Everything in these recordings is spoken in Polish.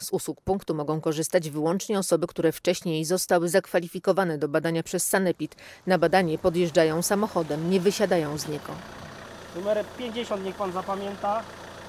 Z usług punktu mogą korzystać wyłącznie osoby, które wcześniej zostały zakwalifikowane do badania przez sanepid. Na badanie podjeżdżają samochodem, nie wysiadają z niego. Numer 50 niech pan zapamięta.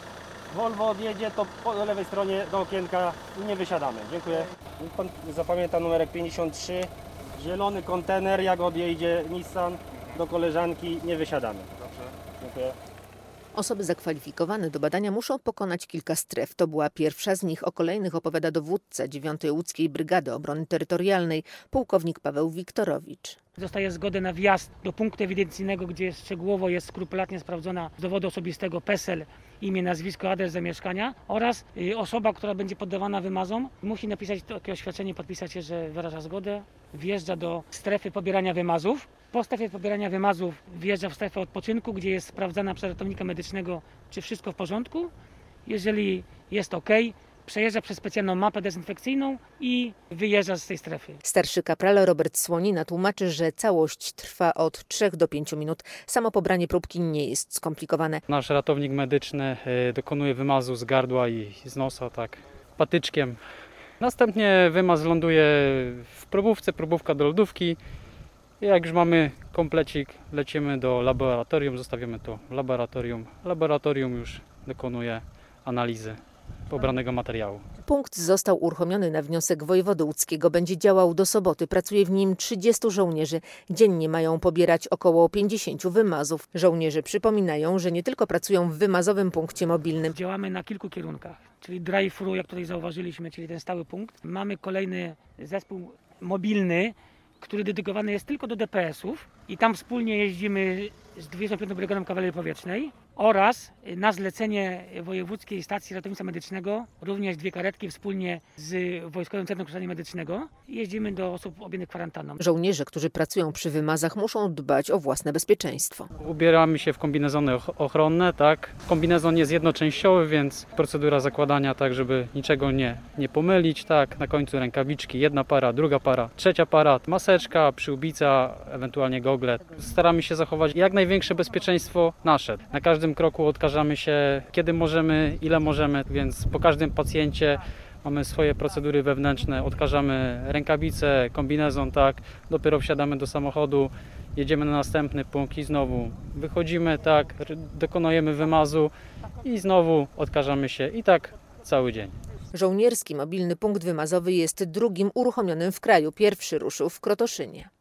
Volvo odjedzie, to po lewej stronie do okienka i nie wysiadamy. Dziękuję. Niech pan zapamięta numerek 53. Zielony kontener, jak odjedzie Nissan do koleżanki, nie wysiadamy. Dobrze. Dziękuję. Osoby zakwalifikowane do badania muszą pokonać kilka stref. To była pierwsza z nich. O kolejnych opowiada dowódca 9. Łódzkiej Brygady Obrony Terytorialnej, pułkownik Paweł Wiktorowicz. Dostaje zgodę na wjazd do punktu ewidencyjnego, gdzie szczegółowo jest skrupulatnie sprawdzona z dowodu osobistego PESEL, imię, nazwisko, adres zamieszkania oraz osoba, która będzie poddawana wymazom, musi napisać takie oświadczenie, podpisać się, że wyraża zgodę, wjeżdża do strefy pobierania wymazów. Po strefie pobierania wymazów wjeżdża w strefę odpoczynku, gdzie jest sprawdzana przez ratownika medycznego, czy wszystko w porządku. Jeżeli jest OK, przejeżdża przez specjalną mapę dezynfekcyjną i wyjeżdża z tej strefy. Starszy kapral Robert Słonina tłumaczy, że całość trwa od 3 do 5 minut. Samo pobranie próbki nie jest skomplikowane. Nasz ratownik medyczny dokonuje wymazu z gardła i z nosa, tak, patyczkiem. Następnie wymaz ląduje w probówce, probówka do lodówki. Jak już mamy komplecik, lecimy do laboratorium, zostawiamy to w laboratorium. Laboratorium już dokonuje analizy pobranego materiału. Punkt został uruchomiony na wniosek wojewody łódzkiego. Będzie działał do soboty. Pracuje w nim 30 żołnierzy. Dziennie mają pobierać około 50 wymazów. Żołnierze przypominają, że nie tylko pracują w wymazowym punkcie mobilnym. Działamy na kilku kierunkach, czyli drive-thru, jak tutaj zauważyliśmy, czyli ten stały punkt. Mamy kolejny zespół mobilny, który dedykowany jest tylko do DPS-ów i tam wspólnie jeździmy z 25. Brygadą Kawalerii Powietrznej oraz na zlecenie Wojewódzkiej Stacji Ratownictwa Medycznego również 2 karetki wspólnie z Wojskowym Centrum Kształcenia Medycznego. Jeździmy do osób objętych kwarantanną. Żołnierze, którzy pracują przy wymazach, muszą dbać o własne bezpieczeństwo. Ubieramy się w kombinezony ochronne, tak. Kombinezon jest jednoczęściowy, więc procedura zakładania tak, żeby niczego nie pomylić, tak. Na końcu rękawiczki, 1 para, 2 para, 3 para, maseczka, przyłbica, ewentualnie gogle. Staramy się zachować jak największe bezpieczeństwo nasze. Na każdym kroku odkażamy się, kiedy możemy, ile możemy, więc po każdym pacjencie mamy swoje procedury wewnętrzne, odkażamy rękawice, kombinezon, tak, dopiero wsiadamy do samochodu, jedziemy na następny punkt i znowu wychodzimy, tak, dokonujemy wymazu i znowu odkażamy się i tak cały dzień. Żołnierski mobilny punkt wymazowy jest drugim uruchomionym w kraju. Pierwszy ruszył w Krotoszynie.